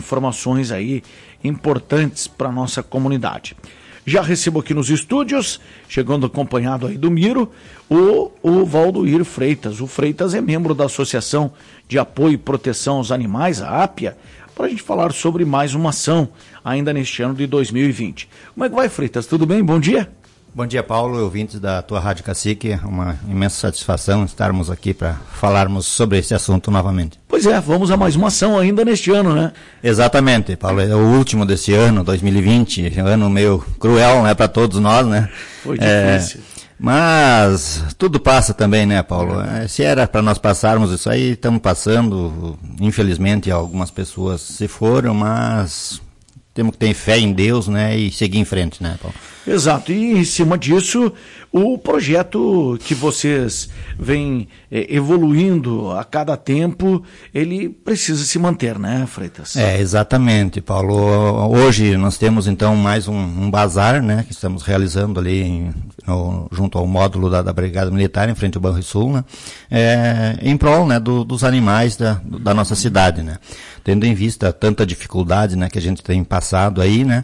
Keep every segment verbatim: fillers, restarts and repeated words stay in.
informações aí importantes para a nossa comunidade. Já recebo aqui nos estúdios, chegando acompanhado aí do Miro, o, o Valdoir Freitas. O Freitas é membro da Associação de Apoio e Proteção aos Animais, a APIA, para a gente falar sobre mais uma ação ainda neste ano de dois mil e vinte. Como é que vai, Freitas? Tudo bem? Bom dia. Bom dia, Paulo, ouvintes da tua Rádio Cacique. É uma imensa satisfação estarmos aqui para falarmos sobre esse assunto novamente. Pois é, vamos a mais uma ação ainda neste ano, né? Exatamente, Paulo. É o último desse ano, dois mil e vinte, um ano meio cruel, né, para todos nós, né? Foi difícil. É, mas tudo passa também, né, Paulo? É, se era para nós passarmos isso aí, estamos passando. Infelizmente, algumas pessoas se foram, mas temos que ter fé em Deus, né, e seguir em frente, né, Paulo? Exato, e em cima disso, o projeto que vocês vêm é, evoluindo a cada tempo, ele precisa se manter, né, Freitas? É, exatamente, Paulo. Hoje nós temos então mais um, um bazar, né, que estamos realizando ali em, no, junto ao módulo da, da Brigada Militar, em frente ao Banrisul, né, é, em prol, né, do, dos animais da, da nossa cidade, né, tendo em vista tanta dificuldade, né, que a gente tem passado aí, né,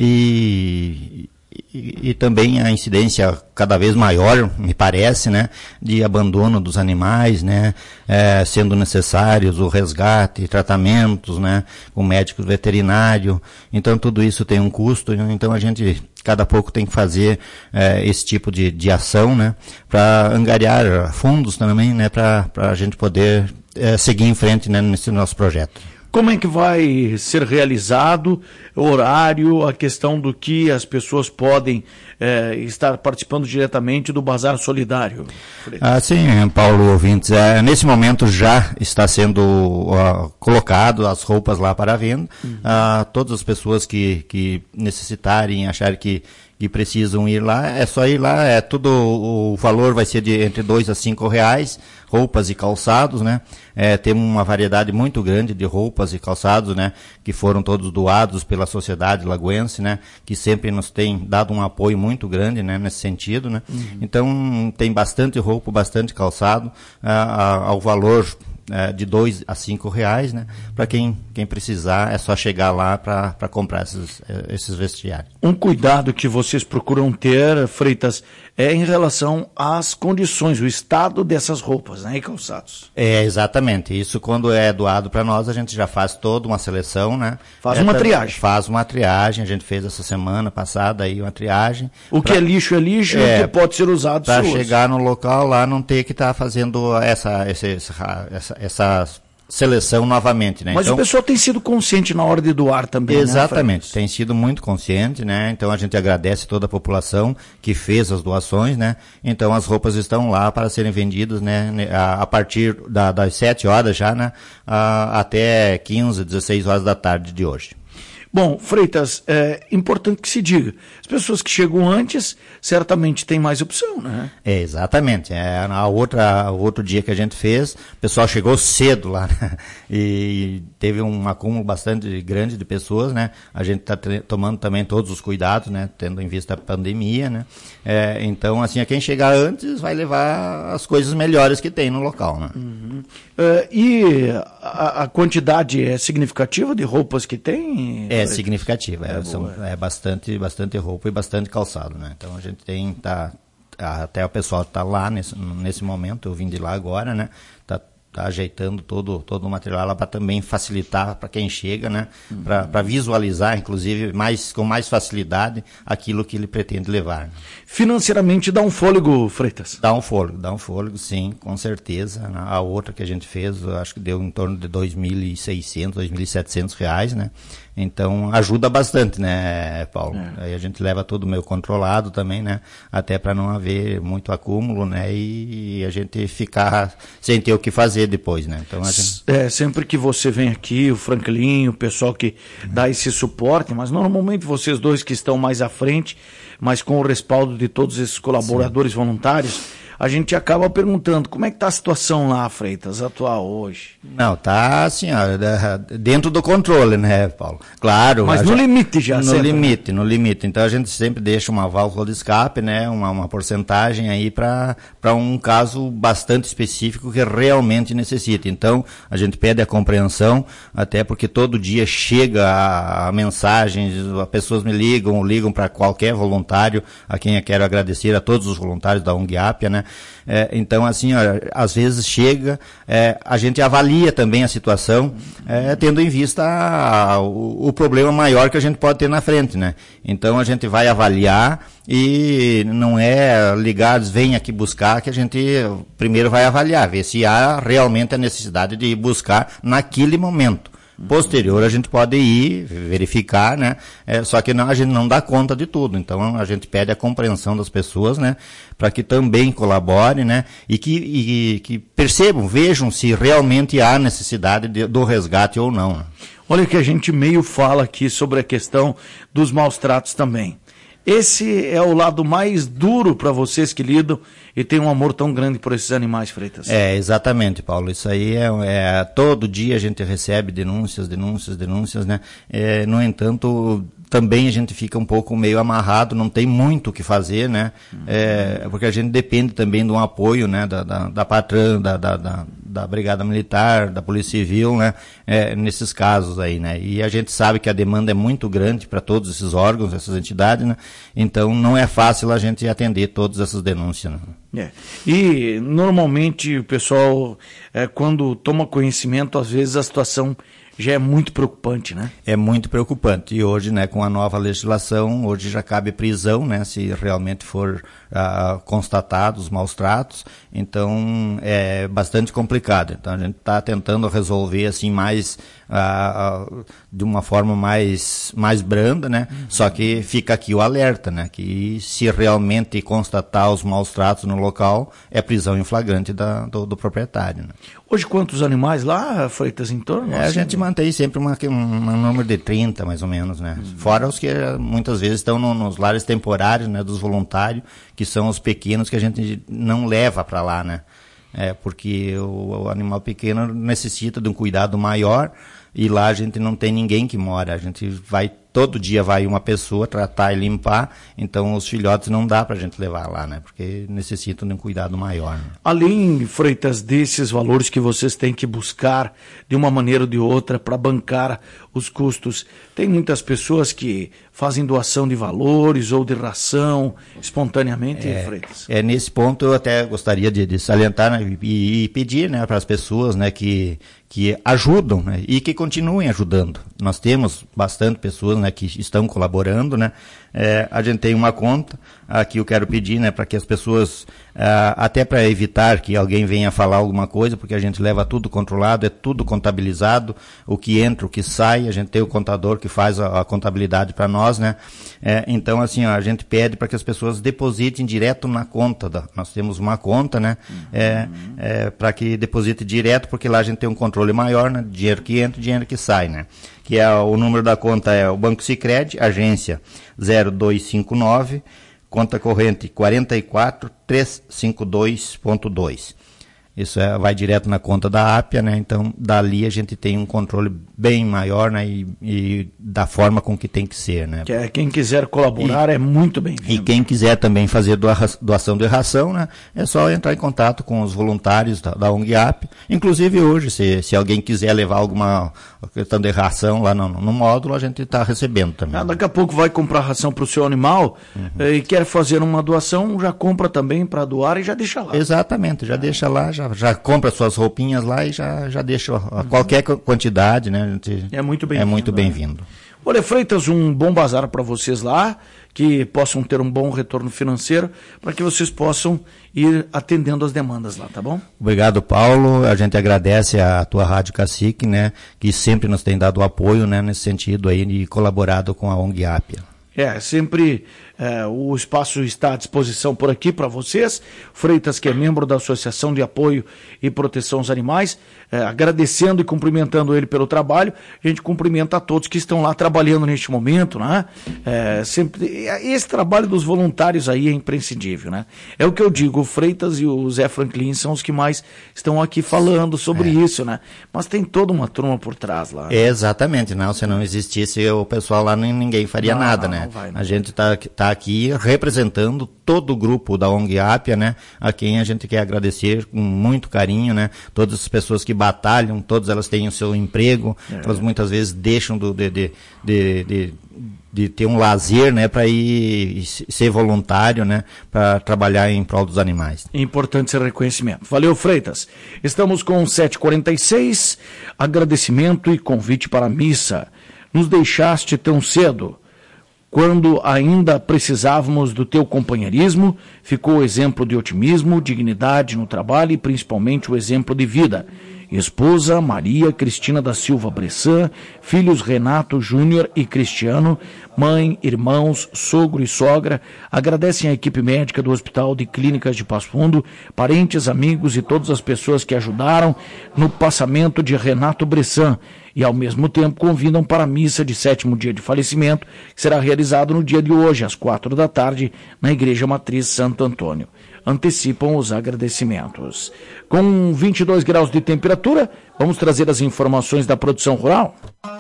e... E, e também a incidência cada vez maior, me parece, né, de abandono dos animais, né, é, sendo necessários o resgate, tratamentos, né, com médico veterinário. Então tudo isso tem um custo, então a gente cada pouco tem que fazer é, esse tipo de, de ação, né, para angariar fundos também, né, para a gente poder é, seguir em frente, né, nesse nosso projeto. Como é que vai ser realizado, horário, a questão do que as pessoas podem é, estar participando diretamente do Bazar Solidário? Ah, sim, Paulo, ouvintes. É, nesse momento já está sendo uh, colocado as roupas lá para venda. Uhum. Uh, todas as pessoas que, que necessitarem, acharem que que precisam ir lá, é só ir lá, é tudo, o valor vai ser de entre dois a cinco reais, roupas e calçados, né, é, temos uma variedade muito grande de roupas e calçados, né, que foram todos doados pela sociedade lagoense, né, que sempre nos tem dado um apoio muito grande, né, nesse sentido, né, uhum. Então tem bastante roupa, bastante calçado, ah, ao valor É, de dois a cinco reais, né? Para quem, quem precisar, é só chegar lá para comprar esses, esses vestiários. Um cuidado que vocês procuram ter, Freitas, é em relação às condições, o estado dessas roupas, né, e calçados. É, exatamente. Isso, quando é doado para nós, a gente já faz toda uma seleção, né? Faz é, uma triagem. Faz uma triagem, a gente fez essa semana passada aí uma triagem. O pra, que é lixo é lixo, é, o que pode ser usado para chegar no local lá, não ter que estar tá fazendo essa, essa, essa, essa seleção novamente, né? Mas então, o pessoal tem sido consciente na hora de doar também, exatamente, né, tem sido muito consciente, né? Então a gente agradece toda a população que fez as doações, né? Então as roupas estão lá para serem vendidas, né? A, a partir da, das sete horas já, né? A, até quinze, dezesseis horas da tarde de hoje. Bom, Freitas, é importante que se diga, as pessoas que chegam antes, certamente têm mais opção, né? É, exatamente. É, a outra, o outro dia que a gente fez, o pessoal chegou cedo lá, né? E teve um acúmulo bastante grande de pessoas, né? A gente está tomando também todos os cuidados, né? Tendo em vista a pandemia, né? É, então, assim, a quem chegar antes vai levar as coisas melhores que tem no local, né? Uhum. Uh, e a, a quantidade é significativa de roupas que tem? É significativa, é, é, são, é bastante, bastante roupa e bastante calçado, né? Então a gente tem, tá, até o pessoal está lá nesse, nesse momento, eu vim de lá agora, né? Tá, tá ajeitando todo, todo o material lá para também facilitar para quem chega, né? Uhum. Para visualizar, inclusive, mais, com mais facilidade aquilo que ele pretende levar. Né? Financeiramente dá um fôlego, Freitas? Dá um fôlego, dá um fôlego, sim, com certeza. A outra que a gente fez, eu acho que deu em torno de dois mil e seiscentos, dois mil e setecentos reais, né? Então ajuda bastante, né, Paulo? É. Aí a gente leva tudo meio controlado também, né? Até para não haver muito acúmulo, né? E, e a gente ficar sem ter o que fazer depois, né? Então a gente... É, sempre que você vem aqui, o Franklin, o pessoal que hum. dá esse suporte, mas normalmente vocês dois que estão mais à frente, mas com o respaldo de todos esses colaboradores Sim. voluntários, a gente acaba perguntando, como é que está a situação lá, Freitas, atual hoje? Não, tá assim, ó, dentro do controle, né, Paulo? Claro. Mas no gente, limite já, No sempre, limite, né? no limite. Então a gente sempre deixa uma válvula de escape, né, uma, uma porcentagem aí para um caso bastante específico que realmente necessita. Então a gente pede a compreensão, até porque todo dia chega a, a mensagens, as pessoas me ligam, ligam para qualquer voluntário, a quem eu quero agradecer, a todos os voluntários da O N G Apia, né? É, então, assim, ó, às vezes chega, é, a gente avalia também a situação, é, tendo em vista a, a, o, o problema maior que a gente pode ter na frente, né? Então, a gente vai avaliar e não é ligar, vem aqui buscar, que a gente primeiro vai avaliar, ver se há realmente a necessidade de buscar naquele momento. Posterior a gente pode ir, verificar, né? É, só que não, a gente não dá conta de tudo. Então a gente pede a compreensão das pessoas, né? Para que também colaborem, né? E que, e, que percebam, vejam se realmente há necessidade de, do resgate ou não. Olha que a gente meio fala aqui sobre a questão dos maus tratos também. Esse é o lado mais duro para vocês que lidam e têm um amor tão grande por esses animais, Freitas. É, exatamente, Paulo. Isso aí é, é todo dia a gente recebe denúncias, denúncias, denúncias, né? É, no entanto, também a gente fica um pouco meio amarrado, não tem muito o que fazer, né? Uhum. É, porque a gente depende também de um apoio, né? Da, da, da Patran, da, da, da, da Brigada Militar, da Polícia Civil, né? É, nesses casos aí, né? E a gente sabe que a demanda é muito grande para todos esses órgãos, essas entidades, né? Então não é fácil a gente atender todas essas denúncias, né? É. E normalmente o pessoal, é, quando toma conhecimento, às vezes a situação já é muito preocupante, né? É muito preocupante. E hoje, né, com a nova legislação, hoje já cabe prisão, né, se realmente for uh, constatado os maus tratos. Então, é bastante complicado. Então, a gente está tentando resolver, assim, mais, uh, uh, de uma forma mais, mais branda, né? Uhum. Só que fica aqui o alerta, né, que se realmente constatar os maus tratos no local, é prisão em flagrante da, do, do proprietário, né? Hoje, quantos animais lá, Freitas, em torno? É, a gente mantém sempre uma, um, um número de trinta, mais ou menos, né? Uhum. Fora os que muitas vezes estão no, nos lares temporários, né, dos voluntários, que são os pequenos que a gente não leva para lá, né? É, porque o, o animal pequeno necessita de um cuidado maior e lá a gente não tem ninguém que mora. A gente vai, todo dia vai uma pessoa tratar e limpar, então os filhotes não dá para a gente levar lá, né? Porque necessitam de um cuidado maior. Né? Além, Freitas, desses valores que vocês têm que buscar de uma maneira ou de outra para bancar os custos, tem muitas pessoas que fazem doação de valores ou de ração espontaneamente, é, Freitas? É, nesse ponto eu até gostaria de, de salientar, né, e, e pedir, né, para as pessoas, né, que, que ajudam, né, e que continuem ajudando. Nós temos bastante pessoas, né, que estão colaborando, né. É, a gente tem uma conta, aqui eu quero pedir, né, para que as pessoas, ah, até para evitar que alguém venha falar alguma coisa, porque a gente leva tudo controlado, é tudo contabilizado, o que entra, o que sai, a gente tem o contador que faz a, a contabilidade para nós, né. É, então, assim, ó, a gente pede para que as pessoas depositem direto na conta, da, nós temos uma conta, né, uhum. é, é, para que deposite direto, porque lá a gente tem um controle maior, né, dinheiro que entra e dinheiro que sai, né. Que é o número da conta é o Banco Sicredi, agência zero dois cinco nove, conta corrente quarenta e quatro, trezentos e cinquenta e dois ponto dois. Isso é, vai direto na conta da Apia, né? Então, dali a gente tem um controle bem maior, né? E, e da forma com que tem que ser, né? Que é, quem quiser colaborar e, é muito bem-vindo. E quem quiser também fazer doa, doação de ração, né? É só entrar em contato com os voluntários da, da O N G Apia. Inclusive hoje, se, se alguém quiser levar alguma questão de ração lá no, no módulo, a gente está recebendo também. Ah, daqui a pouco vai comprar ração para o seu animal, uhum. e quer fazer uma doação, já compra também para doar e já deixa lá. Exatamente, já ah. deixa lá, já Já compra suas roupinhas lá e já, já deixa a qualquer quantidade, né? A gente é muito bem-vindo. É muito bem-vindo. Olha, Freitas, um bom bazar para vocês lá, que possam ter um bom retorno financeiro, para que vocês possam ir atendendo as demandas lá, tá bom? Obrigado, Paulo. A gente agradece a tua Rádio Cacique, né? Que sempre nos tem dado apoio, né? Nesse sentido aí, e colaborado com a O N G Apia. É, sempre é, o espaço está à disposição por aqui para vocês. Freitas, que é membro da Associação de Apoio e Proteção aos Animais, é, agradecendo e cumprimentando ele pelo trabalho. A gente cumprimenta a todos que estão lá trabalhando neste momento, né? É, sempre, esse trabalho dos voluntários aí é imprescindível, né? É o que eu digo, o Freitas e o Zé Franklin são os que mais estão aqui falando sobre é. isso, né? Mas tem toda uma turma por trás lá. Né? Exatamente, não, se não existisse o pessoal lá, ninguém faria não, nada, não, né? Não vai, não. A gente está tá aqui representando todo o grupo da O N G Apia, né? A quem a gente quer agradecer com muito carinho, né? Todas as pessoas que batalham, todas elas têm o seu emprego, é. elas muitas vezes deixam do, de, de, de, de, de ter um lazer, né? Para ir ser voluntário, né? Para trabalhar em prol dos animais. Importante esse reconhecimento. Valeu, Freitas. Estamos com sete e quarenta e seis, agradecimento e convite para a missa. Nos deixaste tão cedo. Quando ainda precisávamos do teu companheirismo, ficou o exemplo de otimismo, dignidade no trabalho e principalmente o exemplo de vida. Esposa Maria Cristina da Silva Bressan, filhos Renato Júnior e Cristiano, mãe, irmãos, sogro e sogra, agradecem a equipe médica do Hospital de Clínicas de Passo Fundo, parentes, amigos e todas as pessoas que ajudaram no passamento de Renato Bressan e ao mesmo tempo convidam para a missa de sétimo dia de falecimento, que será realizado no dia de hoje, às quatro da tarde, na Igreja Matriz Santo Antônio. Antecipam os agradecimentos. Com vinte e dois graus de temperatura, vamos trazer as informações da produção rural.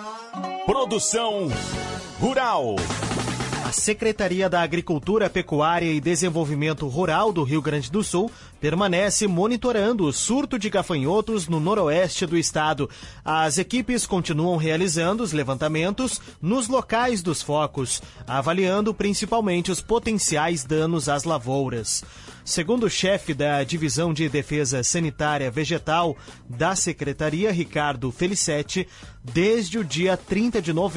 Produção rural. A Secretaria da Agricultura, Pecuária e Desenvolvimento Rural do Rio Grande do Sul permanece monitorando o surto de gafanhotos no noroeste do estado. As equipes continuam realizando os levantamentos nos locais dos focos, avaliando principalmente os potenciais danos às lavouras. Segundo o chefe da Divisão de Defesa Sanitária Vegetal da Secretaria, Ricardo Felicetti, desde o dia trinta de novembro,